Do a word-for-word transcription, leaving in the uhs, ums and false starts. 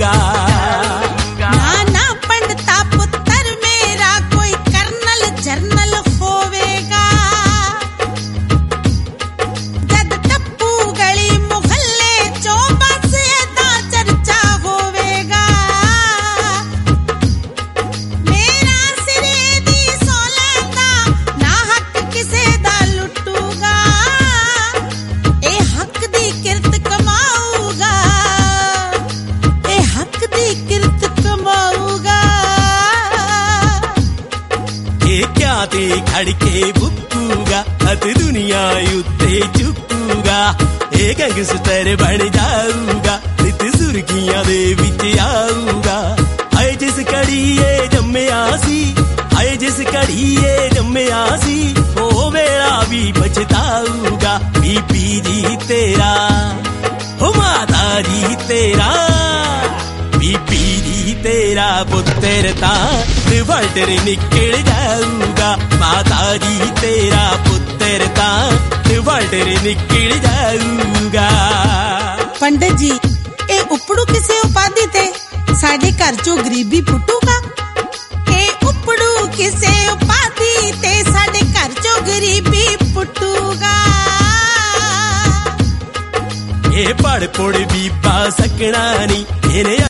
जाऊगा। नाना पंडिता पुत्र मेरा कोई कर्नल जर्नल होवेगा। जद टप्पू गली मुहल्ले चो बस दा चर्चा होवेगा। मेरा सिरे दी सोलता ना हक किसे दा लुटूगा। ए हक दी किरत कमाऊगा। ए हक दी किरत कमाऊगा। ये क्या ते खड़के बुकूगा अत दुनिया उत्ते चुकूगा। ए गैंगस्टर बन जाऊगा नित सुर्खियां दे विच आऊगा। हाय जिस घड़ीए जम्मिया सी हाय जिस घड़ीए जम्मिया सी ओ वेला भी पछताऊगा। बीबी जी तेरा हो माता जी तेरा बीबी जी तेरा पुत्र ता रिवाल्टर निकल जाऊगा। माता जी तेरा पुत्र ता रिवाल्टर निकल जाऊगा। पंडित जी ए उपड़ू किसे उपाधि ते साडे घर चो गरीबी पुटूगा। ए उपड़ू किसे उपाधि ते साडे घर चो गरीबी पुटूगा। ये पड़ पुड़ भी पा सकना नहीं।